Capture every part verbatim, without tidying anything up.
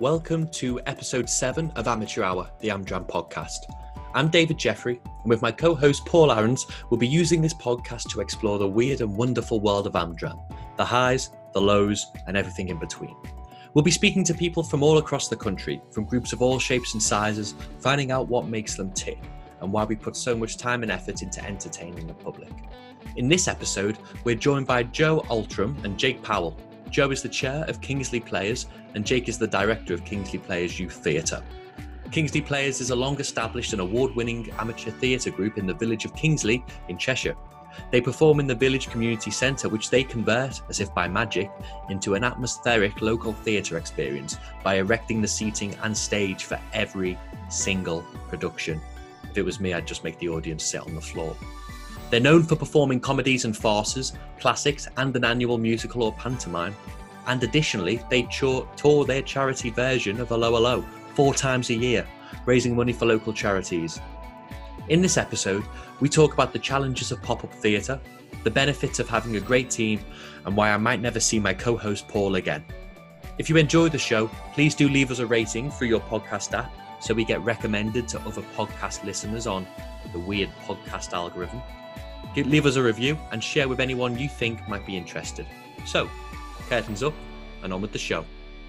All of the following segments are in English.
Welcome to episode seven of Amateur Hour, the Amdram podcast. I'm David Jeffrey, and with my co-host Paul Aarons, we'll be using this podcast to explore the weird and wonderful world of Amdram, the highs, the lows, and everything in between. We'll be speaking to people from all across the country, from groups of all shapes and sizes, finding out what makes them tick, and why we put so much time and effort into entertaining the public. In this episode, we're joined by Joe Altram and Jake Powell. Joe is the chair of Kingsley Players, and Jake is the director of Kingsley Players Youth Theatre. Kingsley Players is a long-established and award-winning amateur theatre group in the village of Kingsley in Cheshire. They perform in the village community centre, which they convert, as if by magic, into an atmospheric local theatre experience by erecting the seating and stage for every single production. If it was me, I'd just make the audience sit on the floor. They're known for performing comedies and farces, classics, and an annual musical or pantomime. And additionally, they tour their charity version of Hello Hello four times a year, raising money for local charities. In this episode, we talk about the challenges of pop-up theatre, the benefits of having a great team, and why I might never see my co-host Paul again. If you enjoy the show, please do leave us a rating through your podcast app so we get recommended to other podcast listeners on the weird podcast algorithm. Leave us a review and share with anyone you think might be interested. So, curtains up and on with the show.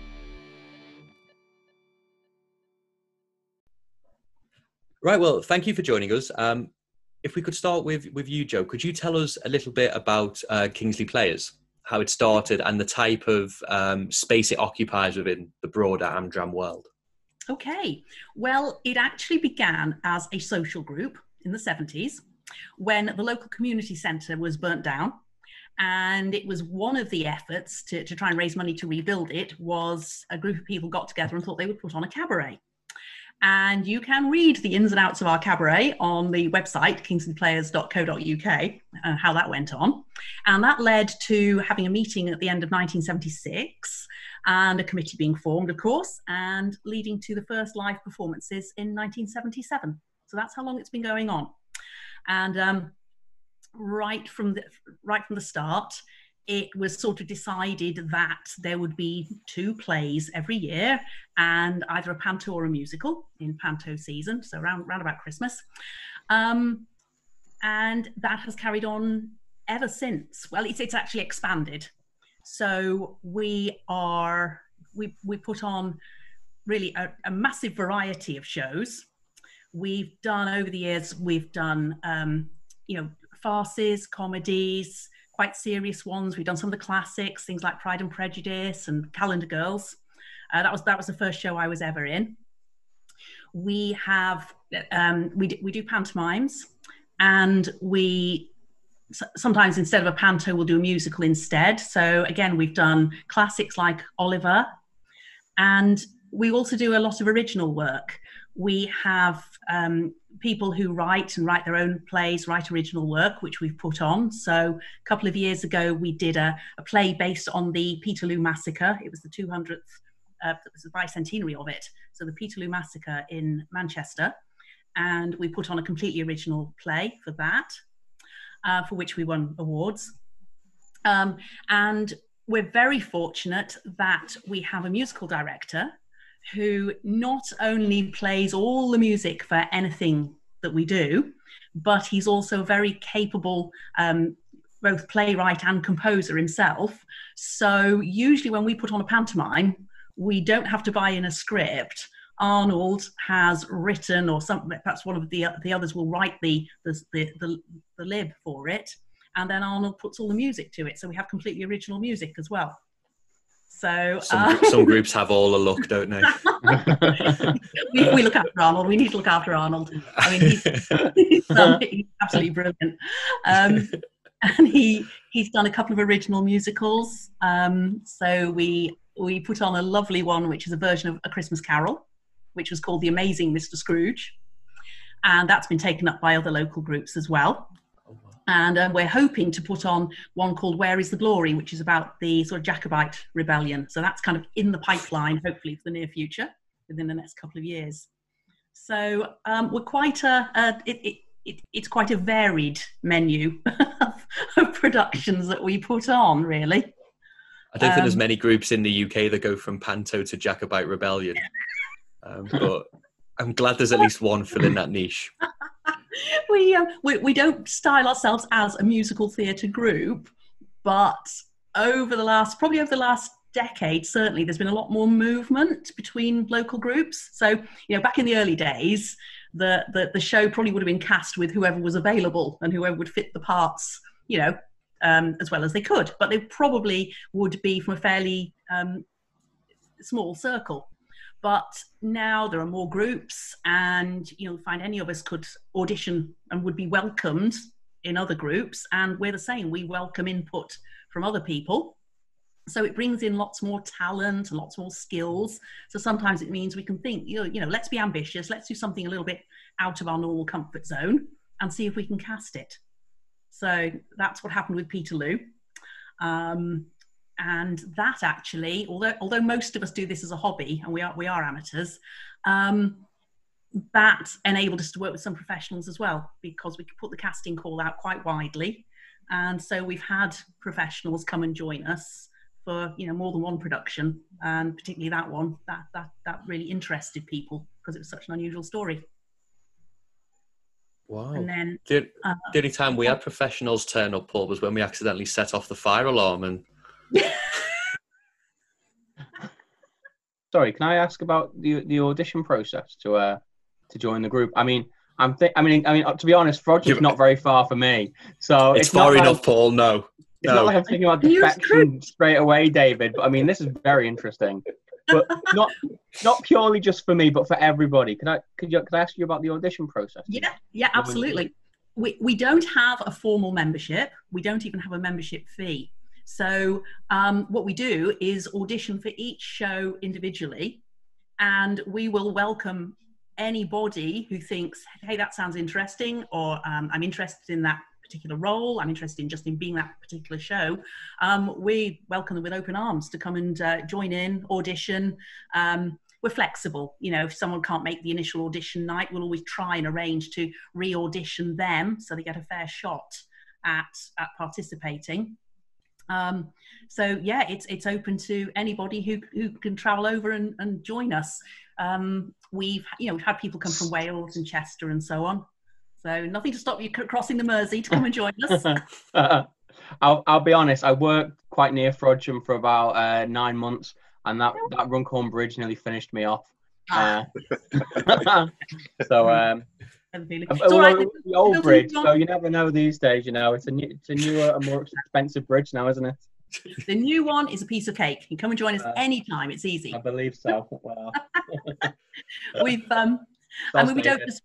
Right, well, thank you for joining us. Um, if we could start with, with you, Joe, could you tell us a little bit about uh, Kingsley Players, how it started and the type of um, space it occupies within the broader Amdram world? Okay, well, it actually began as a social group in the seventies when the local community centre was burnt down. And it was one of the efforts to, to try and raise money to rebuild it was a group of people got together and thought they would put on a cabaret. And you can read the ins and outs of our cabaret on the website, kingsley players dot co dot uk, uh, how that went on. And that led to having a meeting at the end of nineteen seventy-six and a committee being formed, of course, and leading to the first live performances in nineteen seventy-seven. So that's how long it's been going on. And um, right from the right from the start, it was sort of decided that there would be two plays every year and either a panto or a musical in panto season, so around, around about Christmas. Um, and that has carried on ever since. Well, it's, it's actually expanded. So we are, we, we put on really a, a massive variety of shows. We've done over the years, we've done, um, you know, farces, comedies, quite serious ones. We've done some of the classics, things like Pride and Prejudice and Calendar Girls. Uh, that was that was the first show I was ever in. We have um, we do, we do pantomimes, and we sometimes instead of a panto, we'll do a musical instead. So again, we've done classics like Oliver, and we also do a lot of original work. We have um, people who write and write their own plays, write original work, which we've put on. So a couple of years ago, we did a, a play based on the Peterloo Massacre. It was the two hundredth, uh, it was the bicentenary of it. So the Peterloo Massacre in Manchester. And we put on a completely original play for that, uh, for which we won awards. Um, and we're very fortunate that we have a musical director who not only plays all the music for anything that we do, but he's also a very capable um, both playwright and composer himself. So usually when we put on a pantomime, we don't have to buy in a script. Arnold has written, or some, perhaps one of the, the others will write the, the, the, the, the lib for it, and then Arnold puts all the music to it. So we have completely original music as well. So some, um, some groups have all the luck, don't they? we, we look after Arnold. We need to look after Arnold. I mean, he's, he's, um, he's absolutely brilliant. Um, and he he's done a couple of original musicals. Um, so we we put on a lovely one, which is a version of A Christmas Carol, which was called The Amazing Mister Scrooge. And that's been taken up by other local groups as well. And um, we're hoping to put on one called Where is the Glory, which is about the sort of Jacobite rebellion. So that's kind of in the pipeline, hopefully for the near future, within the next couple of years. So um, we're quite a, a it, it, it, it's quite a varied menu of, of productions that we put on, really. I don't um, think there's many groups in the U K that go from Panto to Jacobite Rebellion, um, but I'm glad there's at least one filling that niche. we, um, we we don't style ourselves as a musical theatre group, but over the last, probably over the last decade, certainly, there's been a lot more movement between local groups. So, you know, back in the early days, the, the, the show probably would have been cast with whoever was available and whoever would fit the parts, you know, um, as well as they could. But they probably would be from a fairly um, small circle. But now there are more groups, and you'll find any of us could audition and would be welcomed in other groups. And we're the same. We welcome input from other people. So it brings in lots more talent and lots more skills. So sometimes it means we can think, you know, you know, let's be ambitious. Let's do something a little bit out of our normal comfort zone and see if we can cast it. So that's what happened with Peterloo. Um, and that actually, although although most of us do this as a hobby, and we are we are amateurs, um, that enabled us to work with some professionals as well, because we could put the casting call out quite widely. And so we've had professionals come and join us for, you know, more than one production, and particularly that one, that that that really interested people because it was such an unusual story. Wow. And then the, uh, the only time we had professionals turn up, Paul, was when we accidentally set off the fire alarm. And sorry, can I ask about the the audition process to uh to join the group? I mean, I'm th- I mean, I mean, to be honest, Frodsham not very far for me, so it's, it's far not enough, like, Paul. No. It's no. not like I'm thinking about defection straight away, David. But I mean, this is very interesting. But not not purely just for me, but for everybody. Can I could you could I ask you about the audition process? Yeah, yeah, absolutely. We we don't have a formal membership. We don't even have a membership fee. So um, what we do is audition for each show individually, and we will welcome anybody who thinks, hey, that sounds interesting, or um, I'm interested in that particular role, I'm interested in just in being that particular show. Um, we welcome them with open arms to come and uh, join in, audition. Um, we're flexible. You know, if someone can't make the initial audition night, we'll always try and arrange to re-audition them so they get a fair shot at, at participating. Um, so yeah, it's it's open to anybody who, who can travel over and, and join us. Um, we've you know we've had people come from Wales and Chester and so on. So nothing to stop you crossing the Mersey to come and join us. I'll I'll be honest. I worked quite near Frodsham for about uh, nine months, and that that Runcorn Bridge nearly finished me off. Ah. Uh, so um, well, right. the old bridge. So you never know these days. You know, it's a new, it's a newer, a more expensive bridge now, isn't it? The new one is a piece of cake. You can come and join us uh, anytime. It's easy. I believe so. Well, we've um, I mean, we don't just.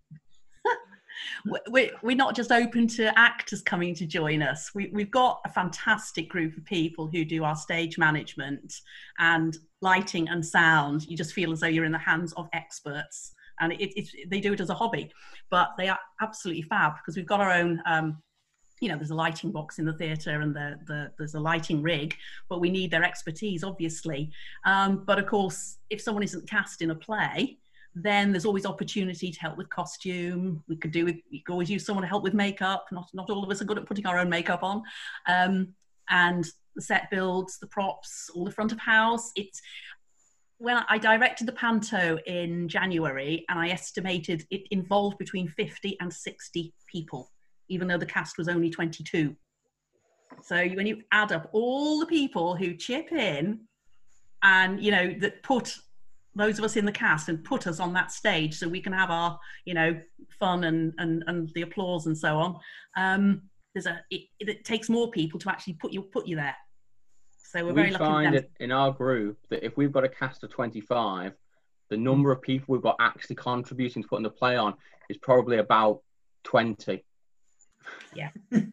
We're, we're not just open to actors coming to join us. We, we've got a fantastic group of people who do our stage management and lighting and sound. You just feel as though you're in the hands of experts, and it, it, they do it as a hobby, but they are absolutely fab because we've got our own, um, you know, there's a lighting box in the theatre and the, the, there's a lighting rig, but we need their expertise, obviously. Um, but of course, if someone isn't cast in a play, then there's always opportunity to help with costume. We could do with, we could always use someone to help with makeup. Not, not all of us are good at putting our own makeup on. Um, and the set builds, the props, all the front of house. It's, when I directed the Panto in January, and I estimated it involved between fifty and sixty people, even though the cast was only twenty-two. So when you add up all the people who chip in and, you know, that put those of us in the cast and put us on that stage so we can have our, you know, fun and and, and the applause and so on. Um, there's a it, it takes more people to actually put you put you there. So we're we very lucky. We find it in our group that if we've got a cast of twenty-five, the number of people we've got actually contributing to putting the play on is probably about twenty. Yeah.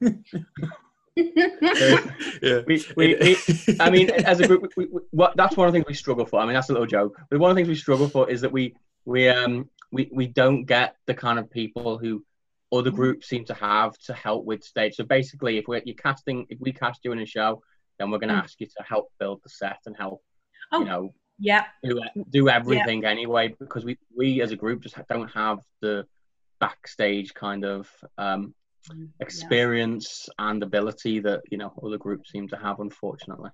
yeah. We, we, we, I mean, as a group, we, we, what, that's one of the things we struggle for. I mean, that's a little joke. But one of the things we struggle for is that we we um we, we don't get the kind of people who other groups seem to have to help with stage. So basically, if we're you're casting, if we cast you in a show, then we're going to mm. ask you to help build the set and help, oh, you know, yeah, do do everything yeah. anyway. Because we we as a group just don't have the backstage kind of um. experience yeah. and ability that, you know, other groups seem to have, unfortunately.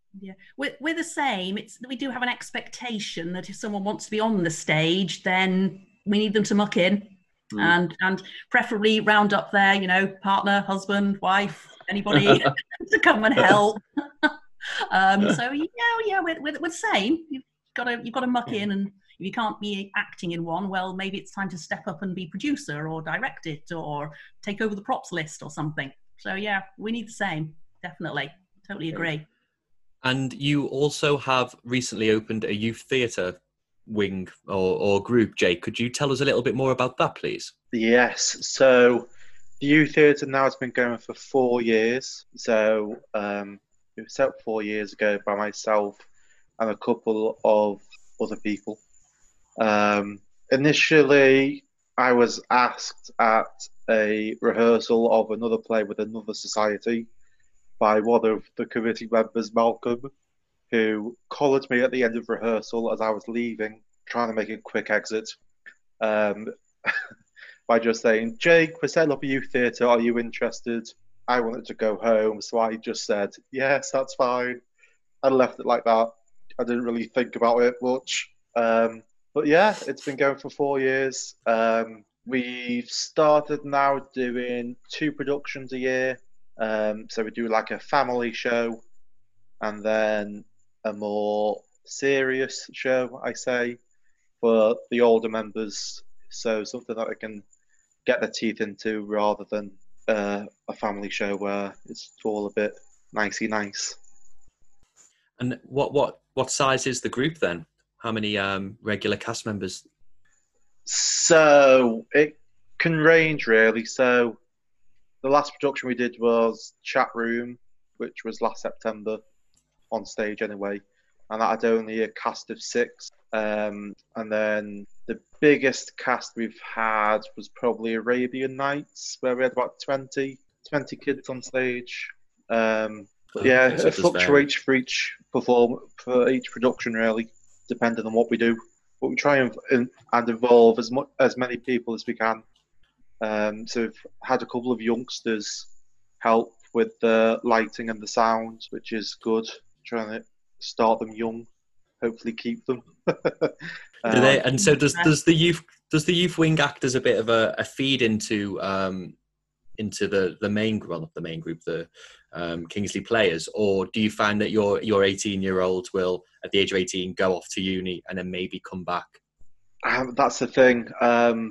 Yeah, we're, we're the same. It's we do have an expectation that if someone wants to be on the stage, then we need them to muck in, mm. and and preferably round up their, you know, partner, husband, wife, anybody to come and help. um, so yeah, yeah, we're, we're, we're the same. You've got to you've got to muck in, and if you can't be acting in one, well, maybe it's time to step up and be producer or direct it or take over the props list or something. So yeah, we need the same. Definitely, totally agree. And you also have recently opened a youth theatre wing or, or group, Jake. Could you tell us a little bit more about that, please? Yes. So the youth theatre now has been going for four years. So um, it was set up four years ago by myself and a couple of other people. Um, initially, I was asked at a rehearsal of another play with another society by one of the committee members, Malcolm, who collared me at the end of rehearsal as I was leaving, trying to make a quick exit, um, by just saying, Jake, we're setting up a youth theatre, are you interested? I wanted to go home, so I just said, yes, that's fine. I left it like that. I didn't really think about it much. Um, but yeah, it's been going for four years. Um, we've started now doing two productions a year. Um, so we do like a family show and then a more serious show, I say, for the older members. So something that they can get their teeth into rather than uh, a family show where it's all a bit nicey nice. And what what what size is the group then? How many um, regular cast members? So it can range really. So the last production we did was Chat Room, which was last September, on stage anyway, and that had only a cast of six. Um, and then the biggest cast we've had was probably Arabian Nights, where we had about twenty, twenty kids on stage. Um, but yeah, it fluctuates for each perform for each production really, depending on what we do. But we try and, and involve as much as many people as we can. Um, so we've had a couple of youngsters help with the lighting and the sound, which is good. Trying to start them young, hopefully keep them. um, Do they, and so does does the youth does the youth wing act as a bit of a, a feed into um, into the the main well not the main group, the um, Kingsley players, or do you find that your your eighteen year olds will at the age of eighteen go off to uni and then maybe come back? Um, that's the thing. Um,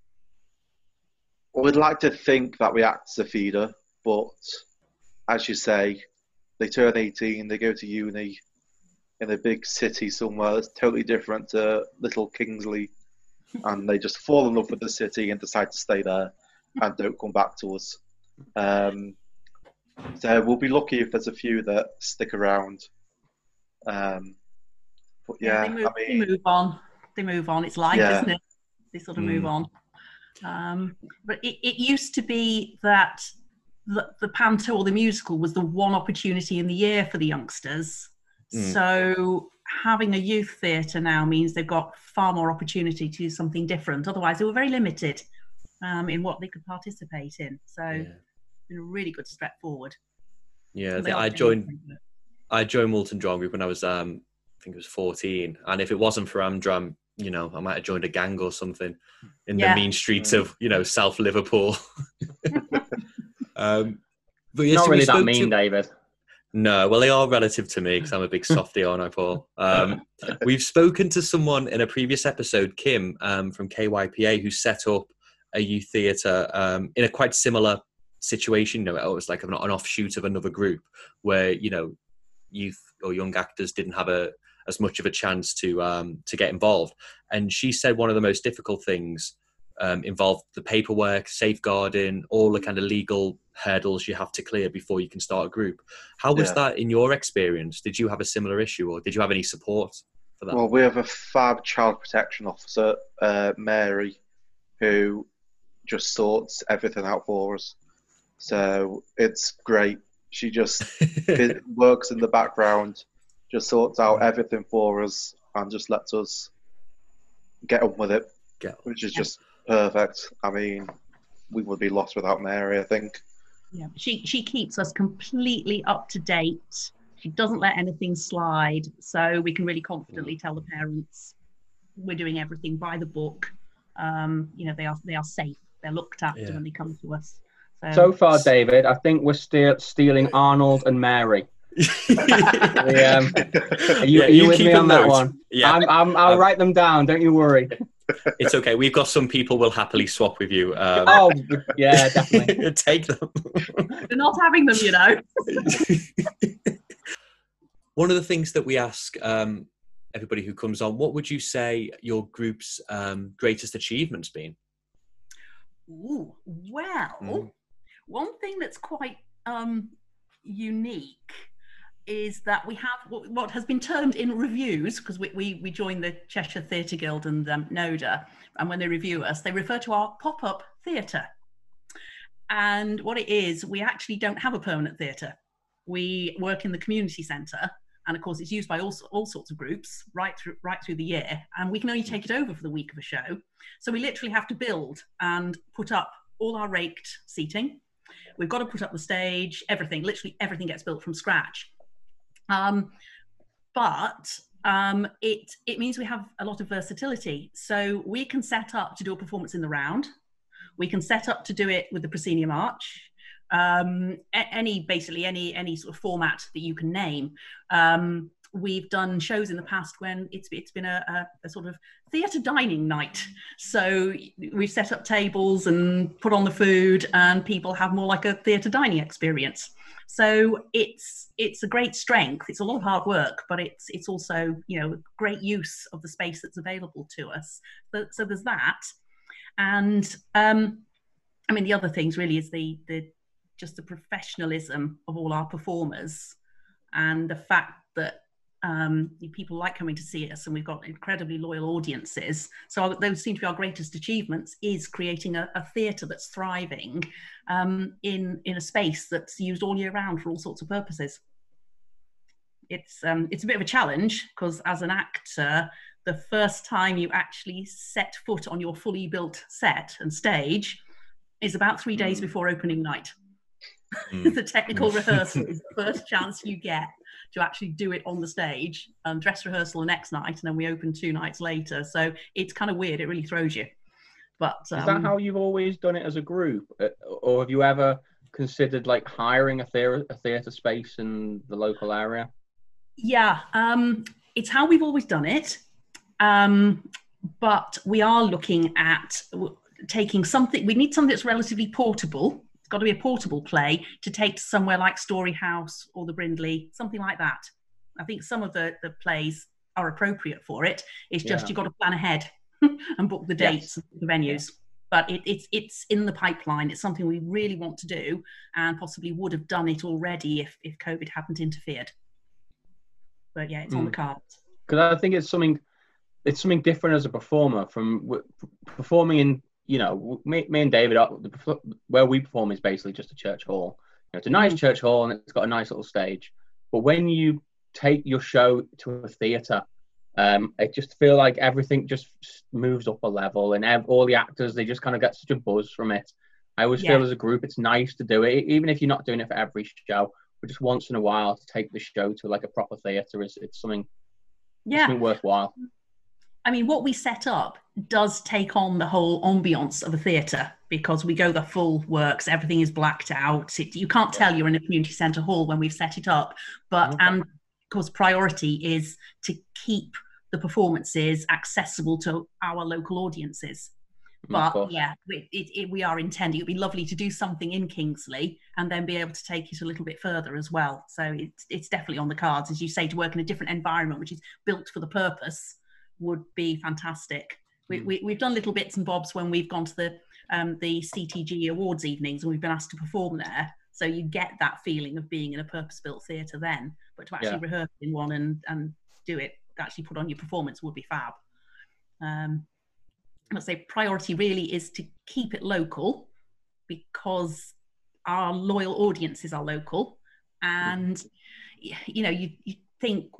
We'd like to think that we act as a feeder, but as you say, they turn eighteen, they go to uni in a big city somewhere that's totally different to little Kingsley, and they just fall in love with the city and decide to stay there and don't come back to us. Um, so we'll be lucky if there's a few that stick around. Um, but yeah, yeah they, move, I mean, they move on. They move on. It's life, yeah. isn't it? They sort of Mm. move on. Um, but it, it used to be that the, the panto or the musical was the one opportunity in the year for the youngsters. Mm. So having a youth theatre now means they've got far more opportunity to do something different. Otherwise, they were very limited um, in what they could participate in. So yeah. It's been a really good step forward. Yeah, the, I joined I joined Moulton Drum Group when I was, um, I think it was fourteen. And if it wasn't for Amdram, you know, I might have joined a gang or something in yeah. the mean streets of, you know, South Liverpool. um, but yes, Not so really that mean, to, David. No, well, they are relative to me because I'm a big softie, aren't I, Paul? Um, we've spoken to someone in a previous episode, Kim, um, from K Y P A, who set up a youth theatre um, in a quite similar situation. You know, it was like an, an offshoot of another group where, you know, youth or young actors didn't have a as much of a chance to um, to get involved. And she said one of the most difficult things um, involved the paperwork, safeguarding, all the kind of legal hurdles you have to clear before you can start a group. How was yeah. that in your experience? Did you have a similar issue, or did you have any support for that? Well, we have a fab child protection officer, uh, Mary, who just sorts everything out for us. So it's great. She just works in the background, just sorts out everything for us and just lets us get on with it, yeah. which is just perfect. I mean, we would be lost without Mary, I think. Yeah, she she keeps us completely up to date She doesn't let anything slide, so we can really confidently tell the parents we're doing everything by the book. Um, you know, they are they are safe. They're looked after Yeah. when they come to us. So, So far, David, I think we're still stealing Arnold and Mary. We, um, are you, Yeah, are you, you with keep me a on that note. one? Yeah. I'm, I'm, I'll Um, write them down. Don't you worry. It's okay. We've got some people will happily swap with you. Um, Oh, yeah, definitely. take them. we're not having them, you know. One of the things that we ask um, everybody who comes on, what would you say your group's um, greatest achievement's been? Ooh, well, Mm. one thing that's quite um, unique is that we have what, what has been termed in reviews, because we, we, we joined the Cheshire Theatre Guild and um, NODA, and when they review us, they refer to our pop-up theatre. And what it is, we actually don't have a permanent theatre. We work in the community centre, and of course it's used by all, all sorts of groups right through, right through the year, and we can only take it over for the week of a show. So we literally have to build and put up all our raked seating. We've got to put up the stage, everything, literally everything gets built from scratch. Um, but um, it, it means we have a lot of versatility. So we can set up to do a performance in the round. We can set up to do it with the proscenium arch. Um, any, basically any, any sort of format that you can name. Um, we've done shows in the past when it's, it's been a, a, a sort of theatre dining night. So we've set up tables and put on the food, and people have more like a theatre dining experience. So it's it's a great strength. It's a lot of hard work, but it's it's also, you know, great use of the space that's available to us. So, so there's that, and um, I mean the other things really is the the just the professionalism of all our performers, and the fact that um, people like coming to see us, and we've got incredibly loyal audiences. So our, those seem to be our greatest achievements, is creating a, a theatre that's thriving um, in, in a space that's used all year round for all sorts of purposes. It's, um, it's a bit of a challenge, because as an actor, the first time you actually set foot on your fully built set and stage is about three days Mm. before opening night. Mm. The technical rehearsal is the first chance you get to actually do it on the stage, and dress rehearsal the next night, and then we open two nights later. So it's kind of weird. It really throws you. But um, Is that how you've always done it as a group, Uh, or have you ever considered like hiring a theatre a theatre space in the local area? yeah, um, it's how we've always done it. Um, but we are looking at w- taking something. We need something that's relatively portable. It's got to be a portable play to take to somewhere like Story House or the Brindley, something like that. I think some of the, the plays are appropriate for it. It's just Yeah. you've got to plan ahead and book the Yes. dates and the venues. But it, it's it's in the pipeline. It's something we really want to do, and possibly would have done it already if, if COVID hadn't interfered. But yeah, it's on the Mm. cards. Because I think it's something it's something different as a performer from w- performing in, you know, me, me and David, are- the perf- where we perform is basically just a church hall. You know, it's a nice Mm. church hall, and it's got a nice little stage. But when you take your show to a theatre, um, I just feel like everything just moves up a level, and ev- all the actors, they just kind of get such a buzz from it. I always Yeah. feel as a group, it's nice to do it, even if you're not doing it for every show, but just once in a while to take the show to like a proper theatre is it's something, Yeah. something worthwhile. I mean, what we set up does take on the whole ambience of a theatre, because we go the full works. Everything is blacked out. It, you can't tell you're in a community centre hall when we've set it up. But Okay. and of course, priority is to keep the performances accessible to our local audiences. Of But course. yeah, it, it, it, we are intending. It'd be lovely to do something in Kingsley and then be able to take it a little bit further as well. So it's it's definitely on the cards, as you say, to work in a different environment, which is built for the purpose, would be fantastic. We, Mm. we, we've done little bits and bobs when we've gone to the um, the C T G awards evenings, and we've been asked to perform there. So you get that feeling of being in a purpose-built theatre then. But to actually Yeah. rehearse in one and, and do it, actually put on your performance, would be fab. Um, I'd say priority really is to keep it local, because our loyal audiences are local. And, you know, you, you think, well,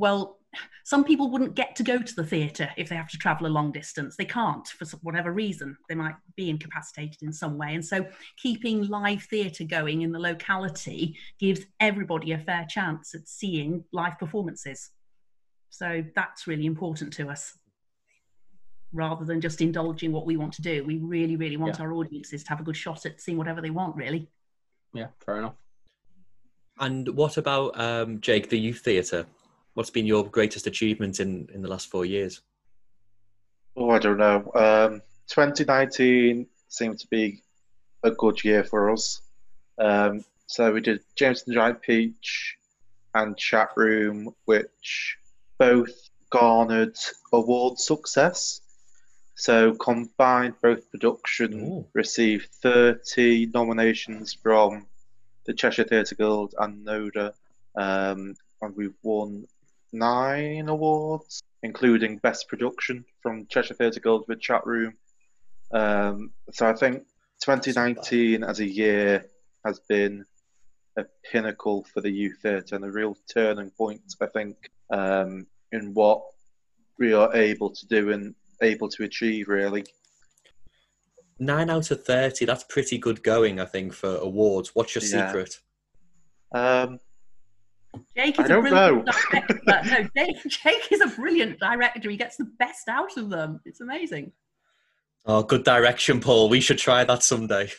some people wouldn't get to go to the theatre if they have to travel a long distance. They can't for whatever reason. They might be incapacitated in some way. And so keeping live theatre going in the locality gives everybody a fair chance at seeing live performances. So that's really important to us. Rather than just indulging what we want to do, we really, really want yeah. our audiences to have a good shot at seeing whatever they want, really. Yeah, fair enough. And what about, um, Jake, the youth theatre? What's been your greatest achievement in, in the last four years? Oh, I don't know. Um, twenty nineteen seemed to be a good year for us. Um, so we did Jameson Giant Peach and Chat Room, which both garnered award success. So combined, both production Ooh. received thirty nominations from the Cheshire Theatre Guild and NODA, um, and we've won nine awards, including Best Production from Cheshire Theatre Guild with Chat Room. Um, so I think twenty nineteen as a year has been a pinnacle for the youth theatre and a real turning point, I think, um, in what we are able to do and able to achieve, really. Nine out of thirty, that's pretty good going, I think, for awards. What's your yeah. secret? Um, Jake is I don't a brilliant know. director. No, Jake, Jake is a brilliant director. He gets the best out of them. It's amazing. Oh, good direction, Paul. We should try that someday.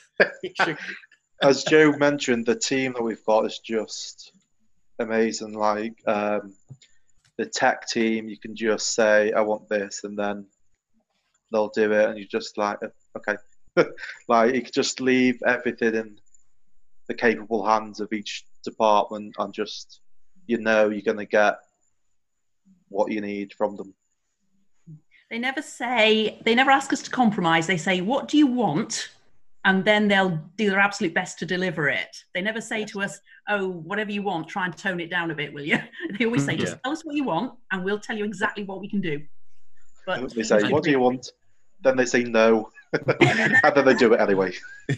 As Joe mentioned, the team that we've got is just amazing. Like um, the tech team, you can just say, I want this, and then they'll do it, and you just like, okay. Like you could just leave everything in the capable hands of each department, and just, you know, you're going to get what you need from them. They never say, they never ask us to compromise. They say, what do you want? And then they'll do their absolute best to deliver it. They never say to us, oh, whatever you want, try and tone it down a bit, will you? They always say, just yeah. tell us what you want, and we'll tell you exactly what we can do. But they say, what do you want? Then they say no. And then they do it anyway.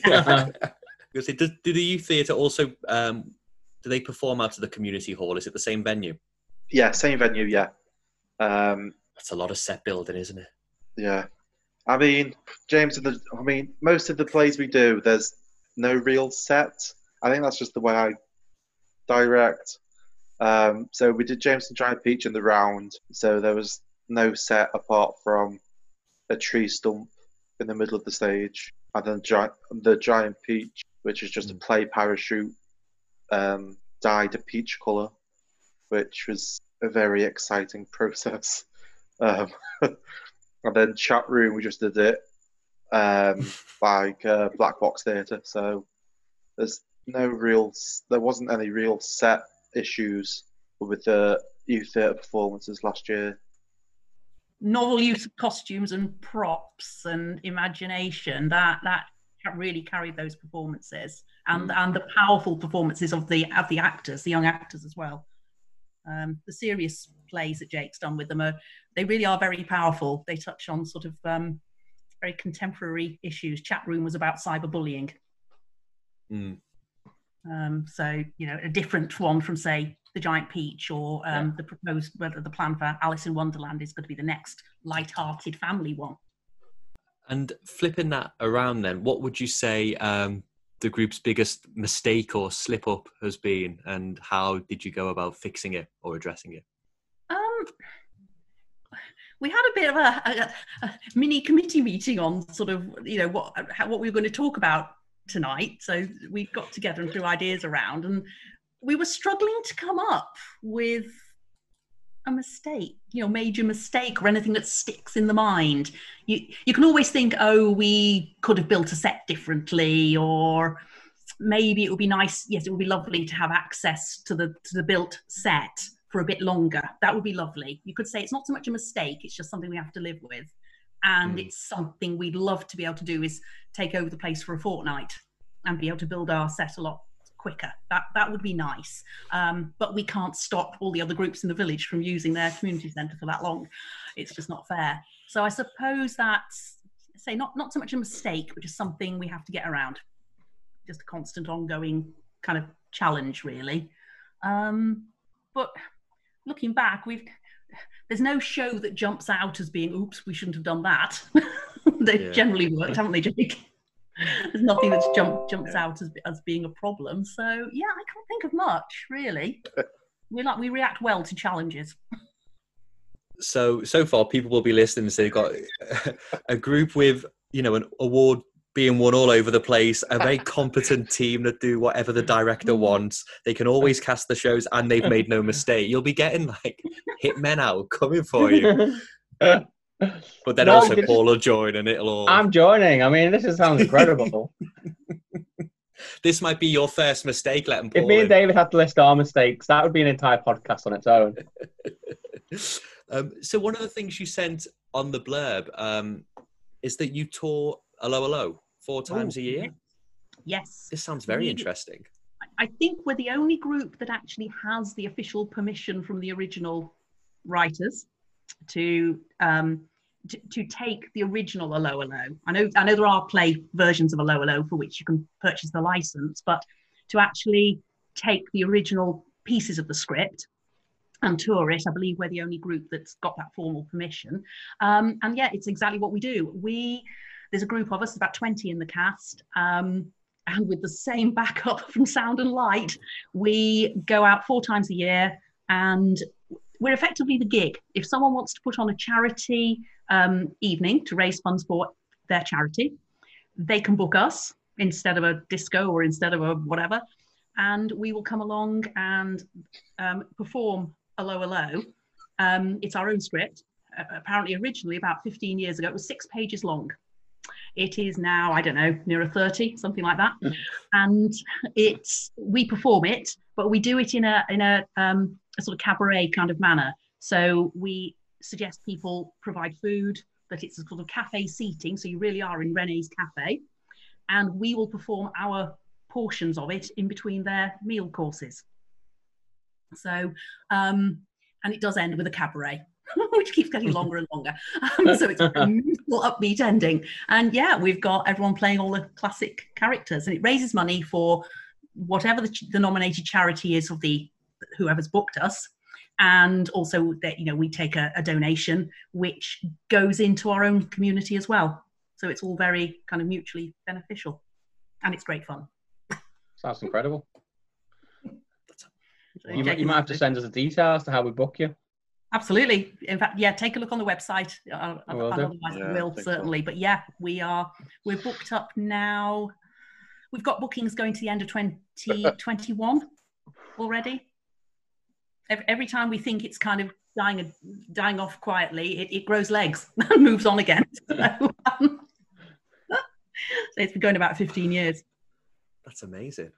Say, do, do the youth theatre also, um, do they perform out of the community hall? Is it the same venue? Yeah, same venue, yeah. Um, That's a lot of set building, isn't it? Yeah. I mean, James, the, I mean, most of the plays we do, there's no real set. I think that's just the way I direct. Um, so we did Jameson Giant Peach in the round, so there was no set apart from a tree stump in the middle of the stage, and then giant, the Giant Peach, which is just a play parachute, um, dyed a peach colour, which was a very exciting process. Um, and then Chat Room, we just did it um, like uh, Black Box Theatre. So there's no real, there wasn't any real set issues with the youth theatre performances last year. Novel use of costumes and props and imagination, that that really carried those performances, and mm. and the powerful performances of the of the actors, the young actors as well. Um, the serious plays that Jake's done with them are, they really are very powerful. They touch on sort of um, very contemporary issues. Chat Room was about cyberbullying. Mm. Um, so, you know, a different one from, say, The Giant Peach, or um, yeah. the proposed, whether the plan for Alice in Wonderland is going to be the next light-hearted family one. And flipping that around then, what would you say um, the group's biggest mistake or slip-up has been, and how did you go about fixing it or addressing it? Um, we had a bit of a, a, a mini committee meeting on sort of, you know, what how, what we were going to talk about tonight. So we got together and threw ideas around, and we were struggling to come up with a mistake, you know, major mistake or anything that sticks in the mind. You you can always think, oh, we could have built a set differently, or maybe it would be nice, yes, it would be lovely to have access to the to the built set for a bit longer. That would be lovely. You could say it's not so much a mistake, it's just something we have to live with. And mm. it's something we'd love to be able to do, is take over the place for a fortnight and be able to build our set a lot quicker. That that would be nice. Um, but we can't stop all the other groups in the village from using their community centre for that long. It's just not fair. So I suppose that's, say, not, not so much a mistake, but just something we have to get around. Just a constant ongoing kind of challenge, really. Um, but looking back, we've there's no show that jumps out as being, oops, we shouldn't have done that. They've Yeah. generally worked, haven't they, Jake? There's nothing that's jump, jumps out as, as being a problem. So, yeah, I can't think of much, really. We like we react well to challenges. So, so far, people will be listening and say they've got a group with, you know, an award being won all over the place, a very competent team that do whatever the director wants. They can always cast the shows and they've made no mistake. You'll be getting like hitmen out coming for you. But then No, also just- Paul will join and it'll all... I'm joining. I mean, this is, sounds incredible. This might be your first mistake, letting Paul If me and in. David had to list our mistakes, that would be an entire podcast on its own. Um, so one of the things you sent on the blurb um, is that you tour Hello Hello four times Oh, a year. Yes. This sounds very We- interesting. I think we're the only group that actually has the official permission from the original writers to um, to, to take the original Hello Hello. I know I know there are play versions of Hello Hello for which you can purchase the license, but to actually take the original pieces of the script and tour it, I believe we're the only group that's got that formal permission. Um, and yeah, it's exactly what we do. We there's a group of us, about twenty in the cast. Um, and with the same backup from sound and light, we go out four times a year, and we're effectively the gig. If someone wants to put on a charity um, evening to raise funds for their charity, they can book us instead of a disco or instead of a whatever, and we will come along and um, perform Hello Hello. Um, it's our own script. Uh, apparently, originally about fifteen years ago, it was six pages long. It is now, I don't know, nearer thirty, something like that. And it's we perform it, but we do it in a in a, um, a sort of cabaret kind of manner. So we suggest people provide food, that it's a sort of cafe seating. So you really are in Renee's cafe, and we will perform our portions of it in between their meal courses. So, um, and it does end with a cabaret, which keeps getting longer and longer. Um, so it's a beautiful, upbeat ending. And yeah, we've got everyone playing all the classic characters, and it raises money for whatever the, the nominated charity is of the whoever's booked us. And also that, you know, we take a, a donation which goes into our own community as well. So it's all very kind of mutually beneficial, and it's great fun. Sounds incredible. So You, might- Jake you is might have to happy. send us the details to how we book you. Absolutely. In fact, yeah, take a look on the website. Uh, I will do. otherwise, Yeah, I I will think so. certainly. But yeah, we are. We're booked up now. We've got bookings going to the end of twenty twenty-one already. Every, every time we think it's kind of dying dying off quietly, it, it grows legs and moves on again. So, um, so it's been going about fifteen years. That's amazing.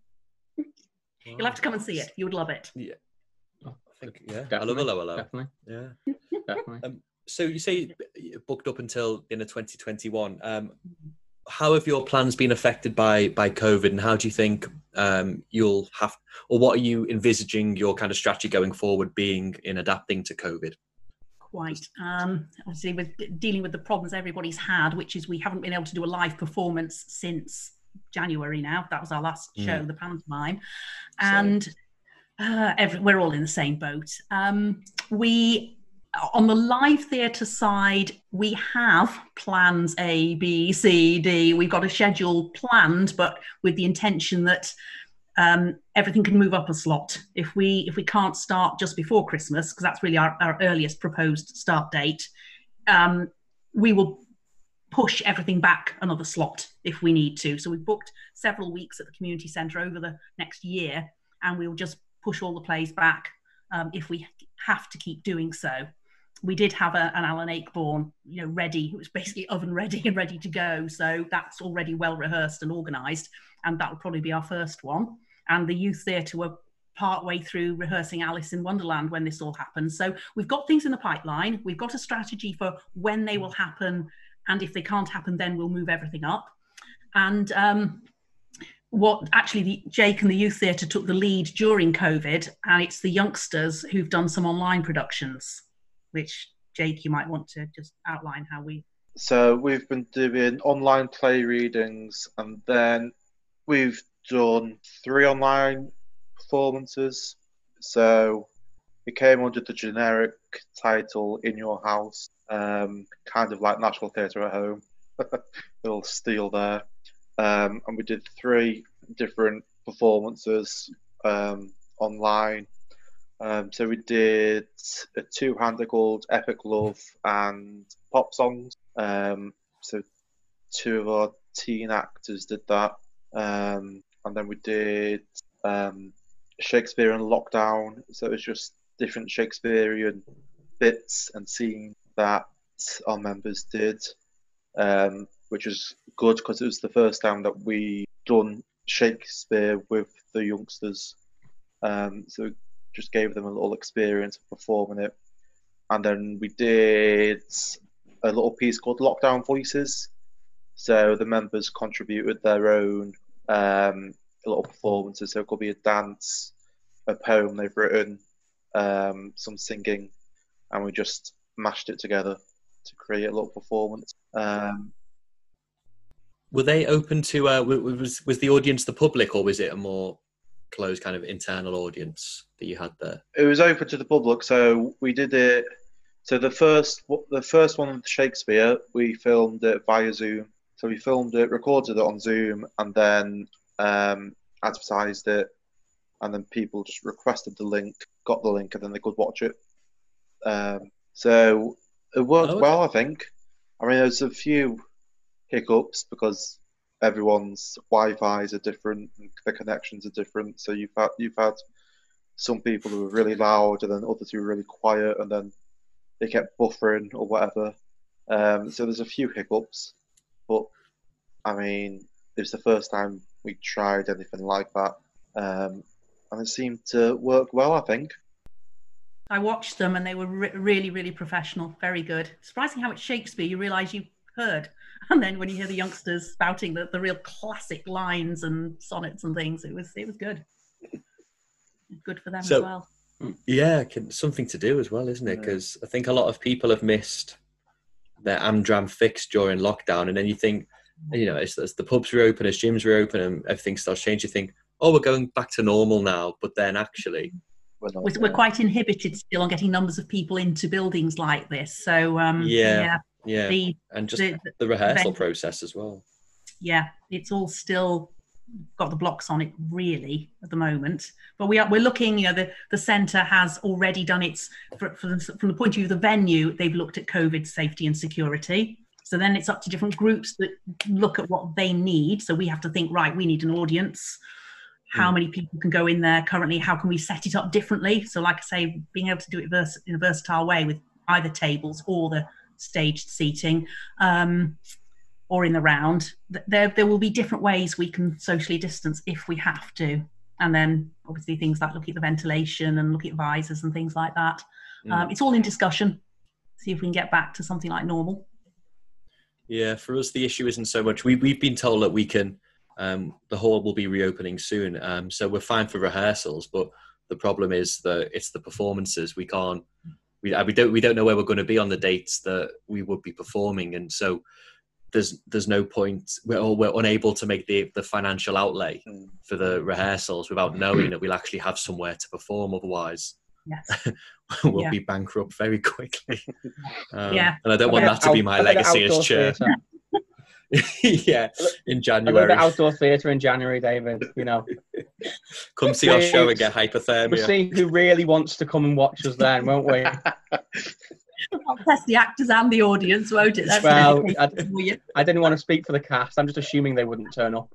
You'll have to come and see it. You would love it. Yeah. I think, yeah. I love Definitely, Hello Hello. Definitely, Yeah. definitely. Um, so you say you're booked up until the end of twenty twenty-one. Um, how have your plans been affected by by COVID, and how do you think um, you'll have, or what are you envisaging your kind of strategy going forward being in adapting to COVID? Quite. Um, obviously, with dealing with the problems everybody's had, which is we haven't been able to do a live performance since January now. That was our last show, Mm. the pantomime. Same. And uh, every, we're all in the same boat. Um, we, on the live theatre side, we have plans A, B, C, D. We've got a schedule planned, but with the intention that um, everything can move up a slot. If we if we can't start just before Christmas, because that's really our, our earliest proposed start date, um, we will push everything back another slot if we need to. So we've booked several weeks at the community centre over the next year, and we'll just push all the plays back um, if we have to keep doing so. We did have a, an Alan Ayckbourn, you know, ready. It was basically oven ready and ready to go. So that's already well rehearsed and organised, and that will probably be our first one. And the youth theatre were part way through rehearsing Alice in Wonderland when this all happened. So we've got things in the pipeline. We've got a strategy for when they will happen, and if they can't happen, then we'll move everything up. And um, what actually the, Jake and the youth theatre took the lead during COVID, and it's the youngsters who've done some online productions, which Jake, you might want to just outline how we. So we've been doing online play readings, and then we've done three online performances. So it came under the generic title In Your House, um, kind of like National Theatre at Home. Little steal there. Um, and we did three different performances um, online. Um, so we did a two-hander called Epic Love and Pop Songs. Um, so two of our teen actors did that. Um, and then we did um, Shakespeare in Lockdown. So it was just different Shakespearean bits and scenes that our members did, um, which was good because it was the first time that we done Shakespeare with the youngsters. Um, so we just gave them a little experience of performing it. And then we did a little piece called Lockdown Voices. So the members contributed their own um, little performances. So it could be a dance, a poem they've written, um, some singing, and we just mashed it together to create a little performance. Um, Were they open to, uh, was, was the audience the public, or was it a more closed kind of internal audience that you had there? It was open to the public, so we did it. So the first, the first one with Shakespeare, we filmed it via Zoom. So we filmed it, recorded it on Zoom, and then um, advertised it, and then people just requested the link, got the link, and then they could watch it. Um, so it worked Oh. well, I think. I mean, there's a few hiccups because everyone's Wi-Fi's are different, and the connections are different. So you've had you've had some people who were really loud, and then others who were really quiet, and then they kept buffering or whatever. Um, so there's a few hiccups, but I mean, it was the first time we tried anything like that, um, and it seemed to work well, I think. I watched them and they were re- really, really professional, very good. Surprising how much Shakespeare you realise you heard. And then when you hear the youngsters spouting the, the real classic lines and sonnets and things, it was it was good. Good for them So- as well. Yeah, can, something to do as well, isn't it? Yeah. Because I think a lot of people have missed their Amdram fix during lockdown, and then you think, you know, as, as the pubs reopen, as gyms reopen, and everything starts changing, you think, oh, we're going back to normal now. But then actually, We're not We're, there. we're quite inhibited still on getting numbers of people into buildings like this. So um, Yeah. yeah, yeah, the, and just the, the rehearsal event- process as well. yeah, it's all still got the blocks on it really at the moment. But we are we're looking. You know, the the centre has already done its for, for the, from the point of view of the venue. They've looked at COVID safety and security. So then it's up to different groups that look at what they need. So we have to think, right, we need an audience. How Mm. many people can go in there currently? How can we set it up differently? So like I say, being able to do it vers- in a versatile way with either tables or the staged seating, um, or in the round, th- there there will be different ways we can socially distance if we have to. And then obviously things like looking at the ventilation and looking at visors and things like that. Mm. Um, it's all in discussion. See if we can get back to something like normal. Yeah, for us, the issue isn't so much. We, we've been told that we can, um, the hall will be reopening soon. Um, so we're fine for rehearsals, but the problem is that it's the performances. We can't, we, uh, we don't, we don't know where we're going to be on the dates that we would be performing. And so there's, there's no point, we're, or we're unable to make the, the financial outlay Mm. for the rehearsals without knowing that we'll actually have somewhere to perform. Otherwise, Yes. we'll Yeah. be bankrupt very quickly. Um, Yeah. And I don't want A bit that to be out- my a bit of legacy as outdoor chair. theatre. Yeah, in A little January. bit outdoor theatre in January, David. You know, Come see our show and Please. get we'll hypothermia. see who really wants to come and watch us then, won't we? I'll test the actors and the audience, won't it? That's Well, an I- education for you. I didn't want to speak for the cast. I'm just assuming they wouldn't turn up.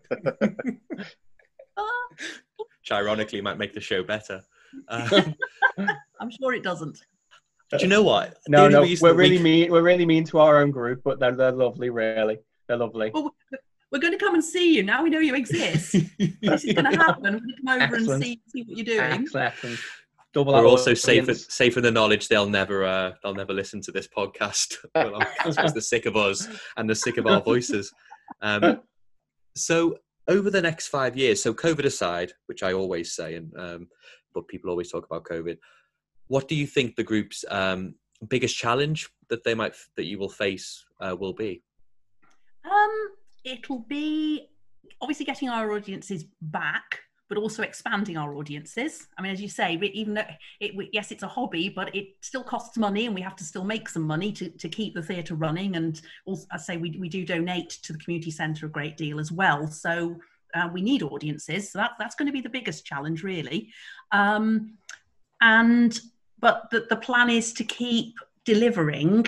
Ah, Which ironically might make the show better. Um, I'm sure it doesn't. do you know what? The No, only no, reason we're that we really c- mean. We're really mean to our own group, but they're they're lovely, really. They're lovely. Well, we're going to come and see you now. We know you exist. This is going to happen. We're going to come over Excellent. and see see what you're doing. Excellent. Double We're our also safe, audience. safe in the knowledge they'll never, uh, they'll never listen to this podcast because they're sick of us and they're sick of our voices. Um, so over the next five years, so COVID aside, which I always say, and um, but people always talk about COVID. What do you think the group's um, biggest challenge that they might that you will face uh, will be? Um, it'll be obviously getting our audiences back, but also expanding our audiences. I mean, as you say, we, even though it, we, yes, it's a hobby, but it still costs money, and we have to still make some money to, to keep the theatre running. And also, I say we, we do donate to the community centre a great deal as well. So uh, we need audiences. So that, that's going to be the biggest challenge, really. Um, and but the, the plan is to keep delivering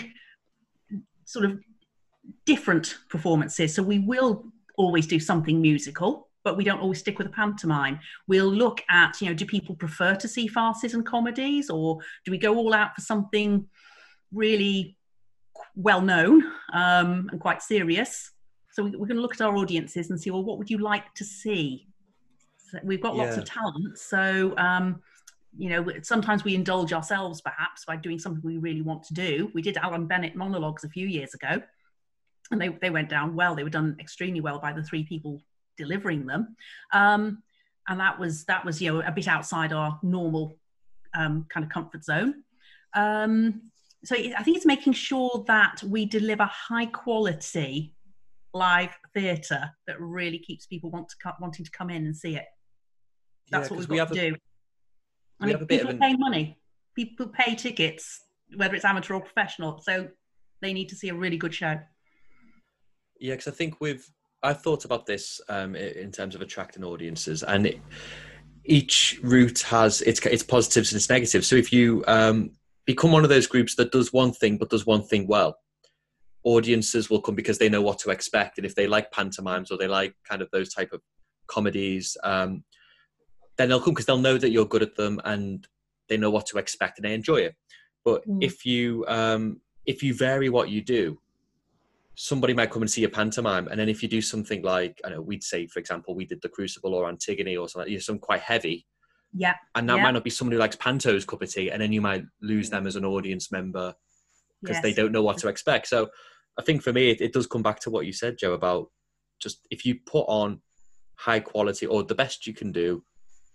sort of different performances. So we will always do something musical, but we don't always stick with a pantomime. We'll look at, you know, do people prefer to see farces and comedies, or do we go all out for something really well known um, and quite serious? So we, we're going to look at our audiences and see, well, what would you like to see? So we've got lots Yeah. of talent, so um, you know, sometimes we indulge ourselves perhaps by doing something we really want to do. We did Alan Bennett monologues a few years ago, and they, they went down well. They were done extremely well by the three people delivering them, um, and that was that was you know a bit outside our normal um, kind of comfort zone. Um, so I think it's making sure that we deliver high quality live theatre that really keeps people want to come, wanting to come in and see it. That's Yeah, what 'cause we've we got have to a- do. I we mean, have a bit people of are an- paying money. People pay tickets, whether it's amateur or professional, so they need to see a really good show. Yeah, because I think we've I've thought about this um, i- in terms of attracting audiences, and it, each route has its its positives and its negatives. So if you um, become one of those groups that does one thing but does one thing well, audiences will come because they know what to expect, and if they like pantomimes or they like kind of those type of comedies, um, then they'll come because they'll know that you're good at them and they know what to expect and they enjoy it. But Mm. if you um, if you vary what you do, somebody might come and see a pantomime, and then if you do something like, I know, we'd say, for example, we did the Crucible or Antigone or something, you know, something quite heavy, Yeah. and that yeah. might not be someone who likes pantos cup of tea, and then you might lose them as an audience member because yes. they don't know what to expect. So I think for me, it, it does come back to what you said, Joe, about just if you put on high quality or the best you can do,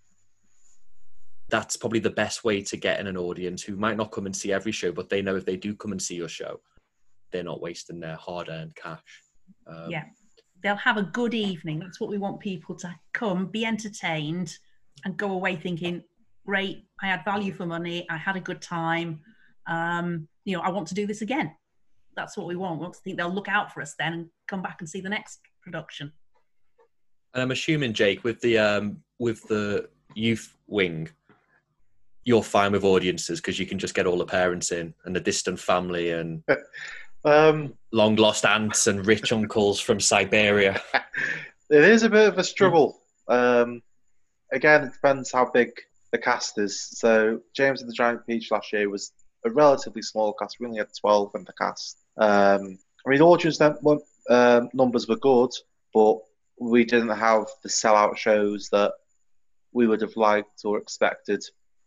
that's probably the best way to get in an audience who might not come and see every show, but they know if they do come and see your show, they're not wasting their hard-earned cash. Um, Yeah. They'll have a good evening. That's what we want people to come, be entertained, and go away thinking, great, I had value for money, I had a good time, um, you know, I want to do this again. That's what we want. We want to think they'll look out for us then and come back and see the next production. And I'm assuming, Jake, with the um, with the youth wing, you're fine with audiences because you can just get all the parents in and the distant family and Um, long lost aunts and rich uncles from Siberia. it is a bit of a struggle. Um, again, it depends how big the cast is. So James and the Giant Peach last year was a relatively small cast. We only had twelve in the cast. Um, I mean, audience num- um, numbers were good, but we didn't have the sellout shows that we would have liked or expected.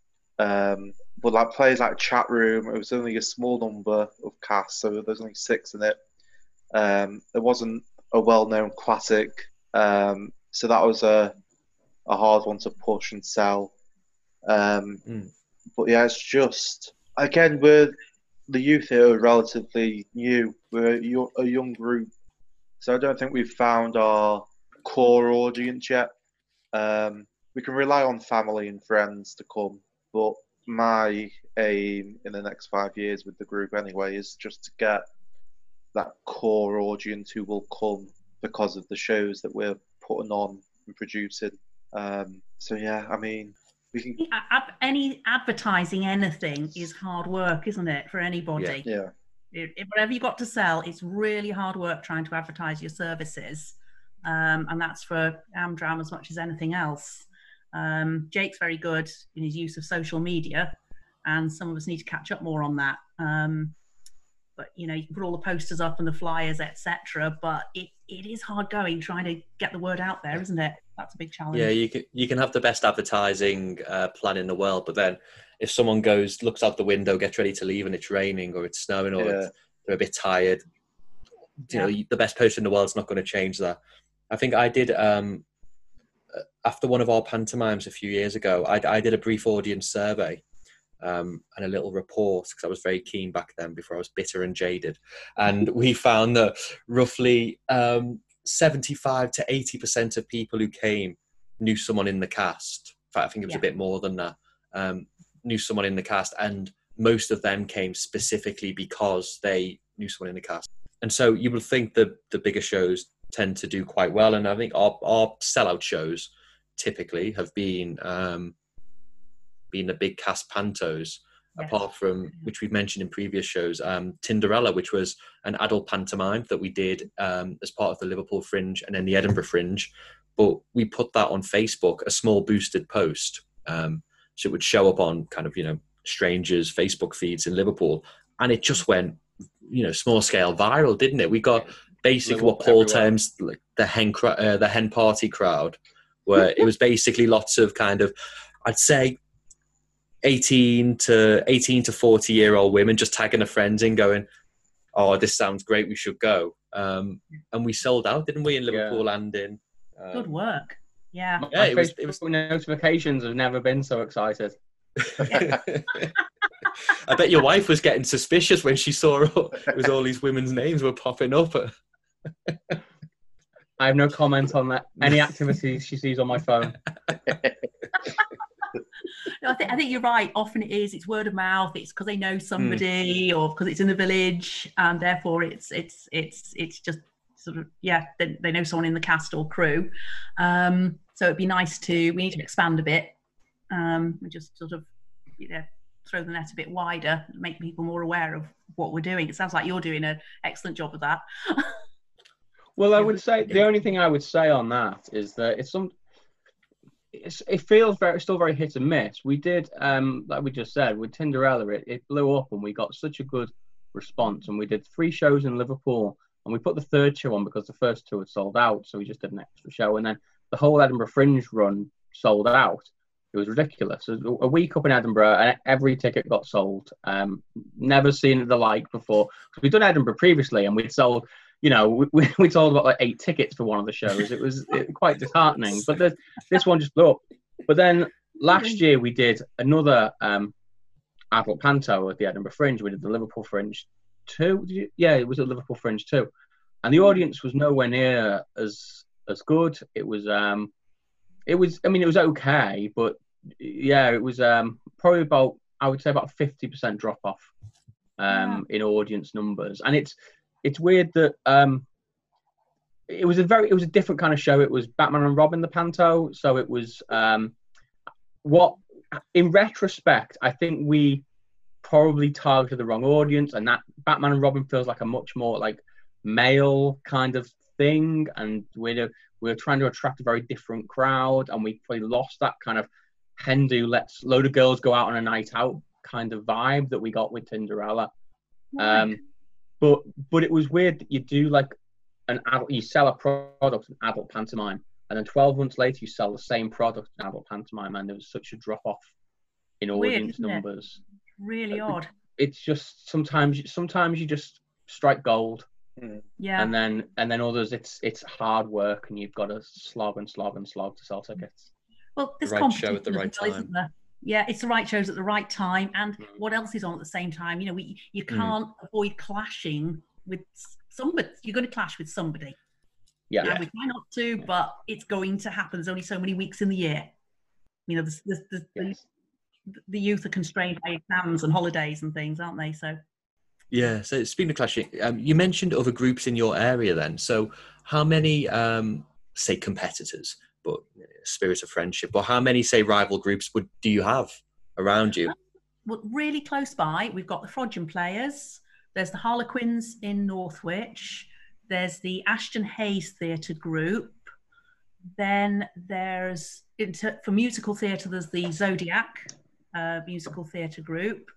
Um, but like plays like Chat Room, it was only a small number of cast, so there's only six in it. Um, there wasn't a well-known classic, um, so that was a a hard one to push and sell. Um, Mm. But yeah, it's just again we're the youth here are relatively new. We're a yo- a young group, so I don't think we've found our core audience yet. Um, we can rely on family and friends to come, but my aim in the next five years with the group anyway is just to get that core audience who will come because of the shows that we're putting on and producing. Um, so yeah, I mean, we can. Ad- any advertising anything is hard work, isn't it, for anybody? Yeah. It, it- whatever you've got to sell, it's really hard work trying to advertise your services. Um, and that's for Amdram as much as anything else. Um, Jake's very good in his use of social media, and some of us need to catch up more on that. Um, but you know, you can put all the posters up and the flyers, et cetera. But it, it is hard going trying to get the word out there, isn't it? That's a big challenge. Yeah, you can you can have the best advertising uh, plan in the world, but then if someone goes, looks out the window, gets ready to leave, and it's raining or it's snowing or Yeah. it's, they're a bit tired, you know, Yeah. the best poster in the world's not going to change that. I think I did um, after one of our pantomimes a few years ago. I, I did a brief audience survey um, and a little report because I was very keen back then before I was bitter and jaded, and we found that roughly um, seventy-five to eighty percent of people who came knew someone in the cast. In fact, I think it was Yeah. a bit more than that. Um, knew someone in the cast, and most of them came specifically because they knew someone in the cast. And so you would think that the bigger shows tend to do quite well. And I think our, our sellout shows typically have been um, been the big cast pantos, Yes. apart from, which we've mentioned in previous shows, um, Tinderella, which was an adult pantomime that we did um, as part of the Liverpool Fringe and then the Edinburgh Fringe. But we put that on Facebook, a small boosted post. Um, so it would show up on kind of, you know, strangers' Facebook feeds in Liverpool. And it just went, you know, small scale viral, didn't it? We got basically what Paul terms like the hen, uh, the hen party crowd, where it was basically lots of kind of, I'd say, eighteen to forty year old women just tagging their friends in going, oh, this sounds great, we should go. Um, and we sold out, didn't we, in Liverpool Yeah. and in... Um, Good work. Yeah. My, Yeah, my it was- Facebook it was- notifications have never been so excited. I bet your wife was getting suspicious when she saw it was all these women's names were popping up. I have no comment on that. Any activities she sees on my phone. No, I think I think you're right. Often it is. It's word of mouth. It's because they know somebody, or because it's in the village, and therefore it's it's it's it's just sort of yeah. They, they know someone in the cast or crew. Um, so it'd be nice to. We need to expand a bit. Um, and just sort of you know throw the net a bit wider, make people more aware of what we're doing. It sounds like you're doing an excellent job of that. Well, I would say the only thing I would say on that is that it's some. It's, it feels very still very hit and miss. We did, um, like we just said, with Tinderella, it, it blew up and we got such a good response. And we did three shows in Liverpool, and we put the third show on because the first two had sold out, so we just did an extra show. And then the whole Edinburgh Fringe run sold out. It was ridiculous. So a week up in Edinburgh, and every ticket got sold. Um, never seen the like before. We'd done Edinburgh previously, and we'd sold. You know, we, we sold about like eight tickets for one of the shows. It was it, quite disheartening. But the, this one just blew up. But then last year we did another um, adult panto at the Edinburgh Fringe. We did the Liverpool Fringe too. Did you? Yeah, it was at Liverpool Fringe too. And the audience was nowhere near as as good. It was um, it was. I mean, it was okay, but yeah, it was um, probably about I would say about fifty percent drop off um, yeah. in audience numbers. And it's. It's weird that um, it was a very, it was a different kind of show. It was Batman and Robin, the panto. So it was um, what, in retrospect, I think we probably targeted the wrong audience, and that Batman and Robin feels like a much more like male kind of thing. And we're, we're trying to attract a very different crowd, and we probably lost that kind of hen do, let's load of girls go out on a night out kind of vibe that we got with Tinderella. Right. Um, But but it was weird that you do like an adult, you sell a product, an adult pantomime, and then twelve months later you sell the same product, an adult pantomime, and there was such a drop off in audience weird, numbers. It? Really like, odd. It's just sometimes sometimes you just strike gold, yeah, and then and then others it's it's hard work, and you've got to slog and slog and slog to sell tickets. Well, this the right show at the right well, time. There? Yeah, it's the right shows at the right time, and Mm. what else is on at the same time? You know, we you can't mm. avoid clashing with somebody. You're going to clash with somebody. Yeah, and we try not to, but it's going to happen. There's only so many weeks in the year. You know, the the, the, yes. the, the youth are constrained by exams and holidays and things, aren't they? So. Yeah. So speaking of clashing, um, you mentioned other groups in your area. Then, so how many, um, say, competitors? But spirit of friendship, or how many say rival groups would do you have around you? Well, really close by, we've got the Frodsham Players, there's the Harlequins in Northwich, there's the Ashton Hayes Theatre Group, then there's for musical theatre there's the Zodiac uh, musical theatre group,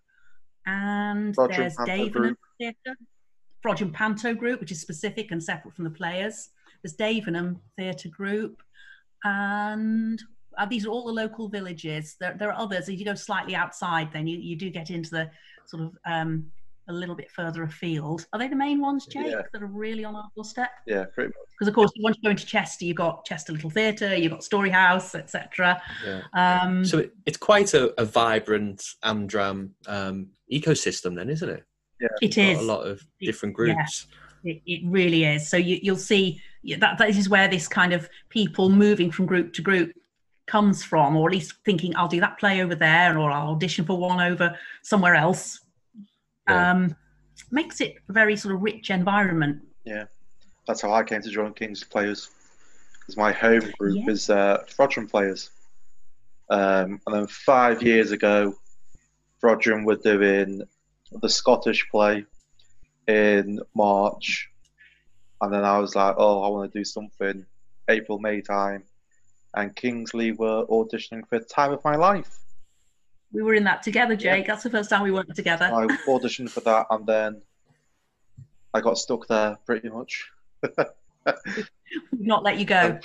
and Frodsham there's Panto Davenham Theatre, Frodsham Panto Group, which is specific and separate from the Players. There's Davenham Theatre Group. And uh, these are all the local villages. There, there are others. If you go slightly outside, then you, you do get into the sort of um, a little bit further afield. Are they the main ones, Jake, yeah. that are really on our doorstep? Yeah, pretty much. Because of course, once you go into Chester, you've got Chester Little Theatre, you've got Storyhouse, et cetera. Yeah. Um, so it, it's quite a, a vibrant Amdram um, ecosystem, then, isn't it? Yeah, it is. A lot of different groups. Yeah. It, it really is. So you, you'll see that that is where this kind of people moving from group to group comes from, or at least thinking I'll do that play over there, or I'll audition for one over somewhere else. Yeah. Um, makes it a very sort of rich environment. Yeah, that's how I came to join King's Players, because my home group Yeah. is uh, Frodsham Players. Um, and then five years ago, Frodsham were doing the Scottish play in March. And then I was like, oh, I want to do something April, May time. And Kingsley were auditioning for Time of My Life. We were in that together, Jake. Yeah. That's the first time we worked together. I auditioned for that, and then I got stuck there pretty much. We've not let you go.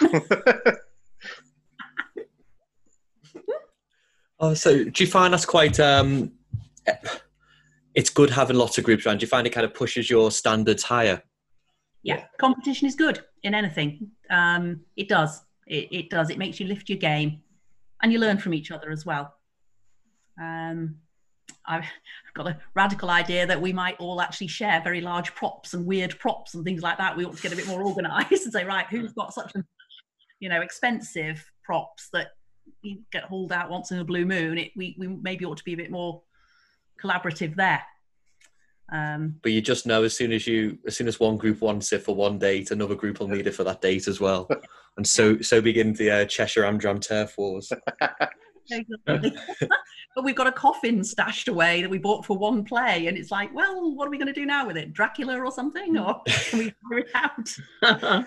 Oh, so do you find that's quite? Um, it's good having lots of groups around. Do you find it kind of pushes your standards higher? Yeah, competition is good in anything. Um, it does. It, it does. It makes you lift your game, and you learn from each other as well. Um, I've got a radical idea that we might all actually share very large props and weird props and things like that. We ought to get a bit more organised and say, right, who's got such, a, you know, expensive props that you get hauled out once in a blue moon? It, we, we maybe ought to be a bit more collaborative there. Um, But you just know as soon as you, as soon as one group wants it for one date, another group will need it for that date as well. And so, so begin the uh, Cheshire Amdram turf wars. But we've got a coffin stashed away that we bought for one play, and it's like, well, what are we going to do now with it? Dracula or something, or can we figure it out?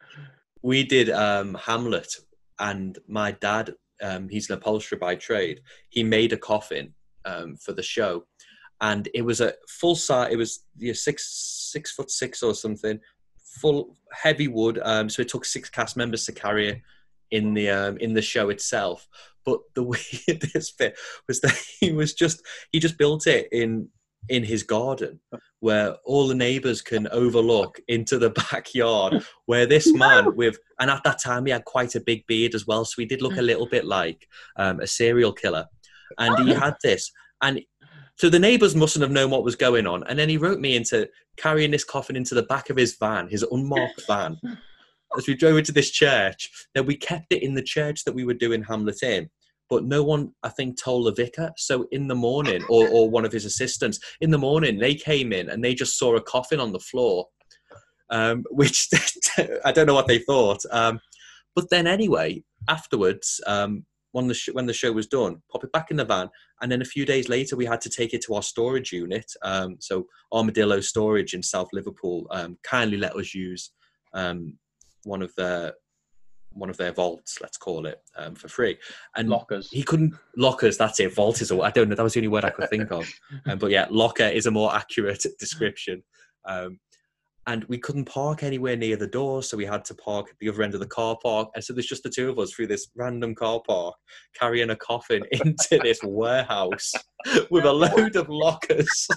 We did um, Hamlet, and my dad, um, he's an upholsterer by trade. He made a coffin um, for the show, and it was a full size. It was you know, six six foot six or something, full heavy wood. Um, so it took six cast members to carry it in the um, in the show itself. But the weirdest bit was that he was just he just built it in in his garden, where all the neighbours can overlook into the backyard. Where this man with and at that time he had quite a big beard as well, so he did look a little bit like um, a serial killer. And he had this, and so the neighbours mustn't have known what was going on. And then he wrote me into carrying this coffin into the back of his van, his unmarked van. As we drove into this church, then we kept it in the church that we were doing Hamlet in, but no one, I think, told the vicar. So in the morning, or, or one of his assistants, in the morning, they came in and they just saw a coffin on the floor, um, which I don't know what they thought. Um, but then anyway, afterwards, um, when the, sh- when the show was done, pop it back in the van. And then a few days later, we had to take it to our storage unit. Um, so Armadillo Storage in South Liverpool um, kindly let us use um, one of their one of their vaults, let's call it, um, for free. And Lockers. He couldn't lockers. That's it. Vault is a. I don't know. That was the only word I could think of. Um, but yeah, locker is a more accurate description. Um, and we couldn't park anywhere near the door, so we had to park at the other end of the car park. And so there's just the two of us through this random car park, carrying a coffin into this warehouse with a load of lockers.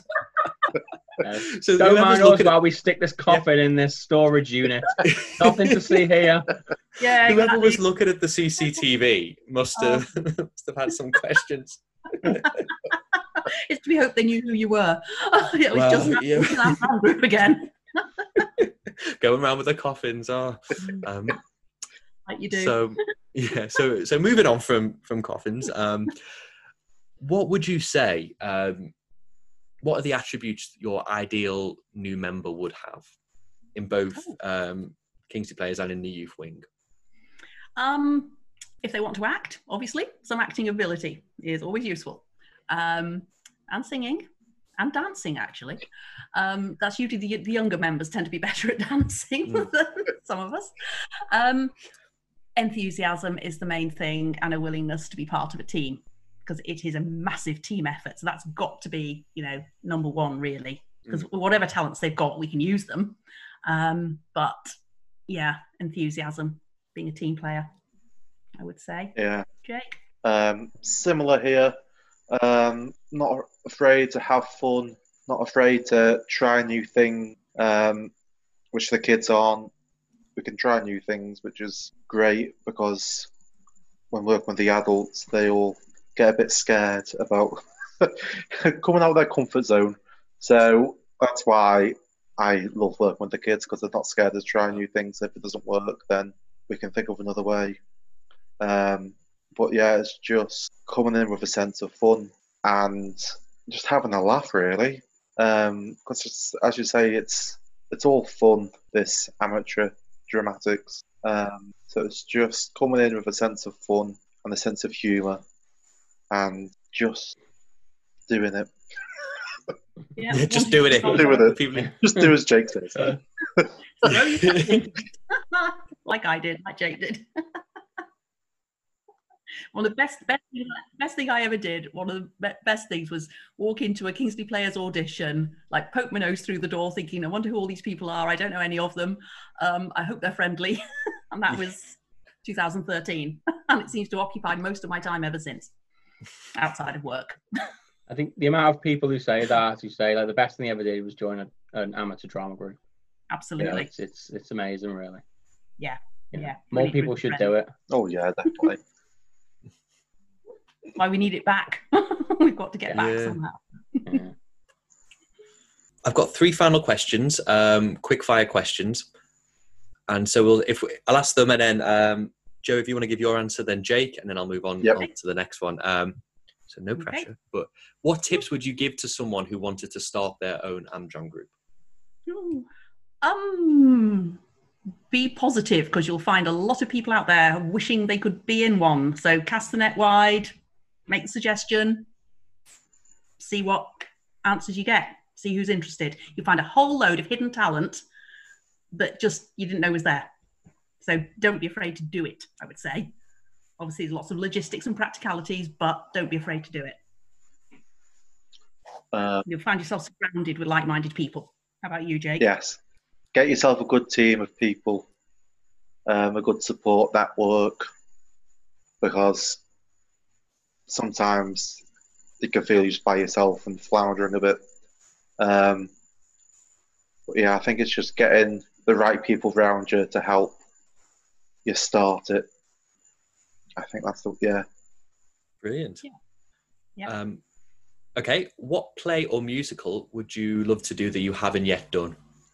Uh, So Don't whoever's mind us looking at- while we stick this coffin in this storage unit. Nothing to see here. Yeah, Whoever exactly. was looking at the C C T V must have must have had some questions. It's to be hoped they knew who you were. It was Well, just that, yeah. that fan group again, Going around with the coffins, oh. Um, like you do. so yeah, so so moving on from from coffins, um, what would you say? Um, what are the attributes your ideal new member would have in both um, Kingsley Players and in the youth wing? Um, if they want to act, obviously, some acting ability is always useful. Um, and singing and dancing, actually. Um, that's usually the, the younger members tend to be better at dancing Mm. than some of us. Um, enthusiasm is the main thing, and a willingness to be part of a team, because it is a massive team effort. So that's got to be, you know, number one, really, because whatever talents they've got, we can use them. Um, but yeah, enthusiasm, being a team player, I would say. Yeah. Jake? Um, similar here. Um, not afraid to have fun, not afraid to try new things, um, which the kids aren't. We can try new things, which is great, because when working with the adults, they all get a bit scared about coming out of their comfort zone. So that's why I love working with the kids, because they're not scared to try new things. If it doesn't work, then we can think of another way. Um, but yeah, it's just coming in with a sense of fun and just having a laugh, really. Um, because as you say, it's it's all fun. This amateur dramatics. Um, so it's just coming in with a sense of fun and a sense of humour, and just doing it. Yeah, Yeah, just doing it. Doing it. People... Just do as Jake says. Like I did, like Jake did. One of the best, best, best thing I ever did, one of the be- best things was walk into a Kingsley Players audition, like poke my nose through the door thinking, I wonder who all these people are. I don't know any of them. Um, I hope they're friendly. And that was two thousand thirteen. And it seems to occupy most of my time ever since, outside of work. I think the amount of people who say that, who say like the best thing they ever did was join a, an amateur drama group. Absolutely. You know, it's, it's it's amazing, really. Yeah. You know, Yeah. more Really, people really should friendly. do it. Oh yeah, definitely. Why we need it back. We've got to get back Yeah. somehow. Yeah. I've got three final questions, um, quick fire questions, and so we'll if we, I'll ask them, and then um, Joe, if you want to give your answer, then Jake, and then I'll move on, Yep. on to the next one. Um, so no Okay. pressure. But what tips would you give to someone who wanted to start their own Amdram group? Ooh. Um, be positive, because you'll find a lot of people out there wishing they could be in one. So cast the net wide, make the suggestion, see what answers you get, see who's interested. You'll find a whole load of hidden talent that just you didn't know was there. So don't be afraid to do it, I would say. Obviously, there's lots of logistics and practicalities, but don't be afraid to do it. Uh, You'll find yourself surrounded with like-minded people. How about you, Jake? yes. Get yourself a good team of people, um, a good support network, because sometimes you can feel just by yourself and floundering a bit. Um, but yeah, I think it's just getting the right people around you to help you start it. I think that's the, yeah. Brilliant. Yeah. Yeah. Um, okay, what play or musical would you love to do that you haven't yet done?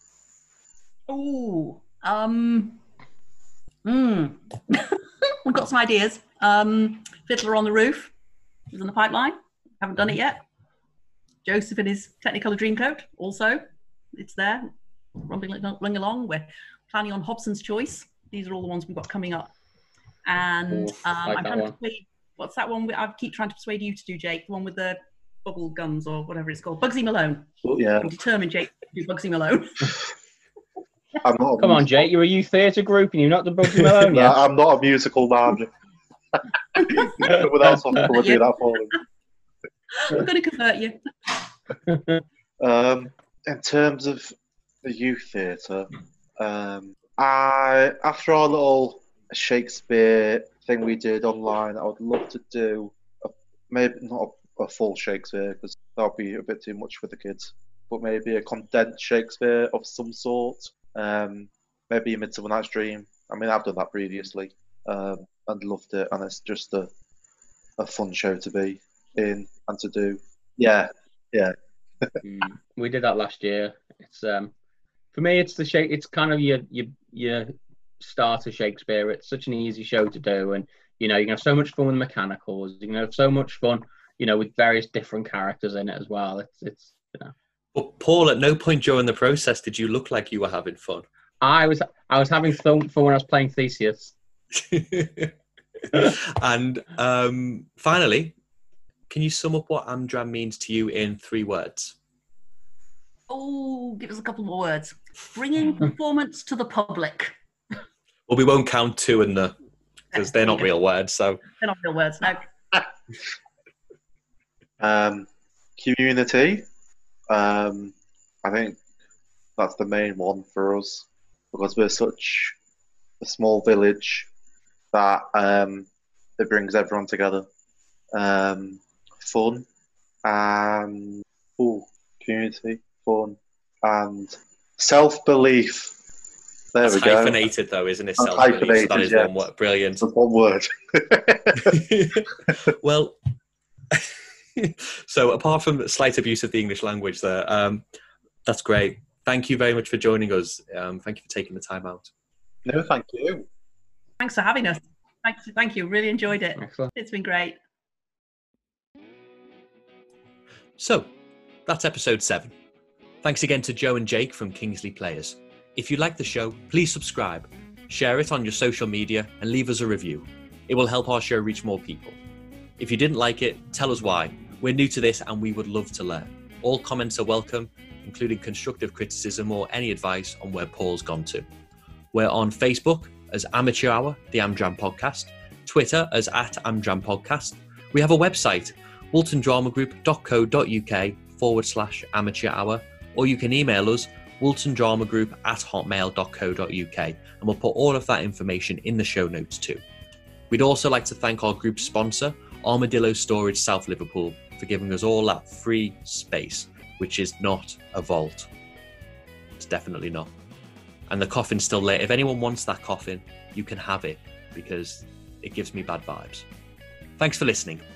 Oh, um, mm. We've got some ideas. Um, Fiddler on the Roof is in the pipeline. Haven't done it yet. Joseph in his Technicolor Dreamcoat, also, it's there, rumbling running along. We're planning on Hobson's Choice. These are all the ones we've got coming up. And Ooh, um, like I'm that trying one. to persuade, what's that one? I keep trying to persuade you to do, Jake, the one with the bubble guns or whatever it's called. Bugsy Malone. But yeah, I'm determined, Jake, to do Bugsy Malone. I'm not. a Come on, musical- Jake. You're a youth theatre group, and you're not the Bugsy Malone No, yet. I'm not a musical man. Someone else will come and do that for me. I'm going to convert you. Um, in terms of the youth theatre, um, I after our little Shakespeare thing we did online, I would love to do a, maybe not a, a full Shakespeare because that would be a bit too much for the kids, but maybe a condensed Shakespeare of some sort. Um, maybe a Midsummer Night's Dream. I mean, I've done that previously um, and loved it, and it's just a a fun show to be in and to do. Yeah, yeah. Mm, we did that last year. It's um, for me, it's the shake. It's kind of your your your starter Shakespeare. It's such an easy show to do, and you know you can have so much fun with mechanicals. You can have so much fun, you know, with various different characters in it as well. It's it's you know. But Paul, at no point during the process did you look like you were having fun. I was I was having fun when I was playing Theseus. And um, finally, can you sum up what Amdram means to you in three words? Oh, give us a couple more words. Bringing performance to the public. Well, we won't count two in the because they're not real words. So They're not real words, no. Um, community. Um, I think that's the main one for us because we're such a small village that um, it brings everyone together. Um, fun and ooh, community, fun and self-belief. There it's we go. hyphenated, though, isn't it? That's Self-belief. So that hyphenated, is yeah. one word. Brilliant. That's one word. Well, so apart from slight abuse of the English language there, um, that's great. Thank you very much for joining us. Um, thank you for taking the time out. No, thank you. Thanks for having us. Thank you. Thank you. Really enjoyed it. Excellent. It's been great. So, that's episode seven. Thanks again to Joe and Jake from Kingsley Players. If you like the show, please subscribe, share it on your social media, and leave us a review. It will help our show reach more people. If you didn't like it, tell us why. We're new to this and we would love to learn. All comments are welcome, including constructive criticism or any advice on where Paul's gone to. We're on Facebook as Amateur Hour, the Amdram Podcast, Twitter as at Amdram Podcast. We have a website, wooltondramagroup.co.uk forward slash amateur hour, or you can email us wooltondramagroup at hotmail.co.uk, and we'll put all of that information in the show notes too. We'd also like to thank our group sponsor, Armadillo Storage South Liverpool, for giving us all that free space, which is not a vault. It's definitely not. And the coffin's still there. If anyone wants that coffin, you can have it, because it gives me bad vibes. Thanks for listening.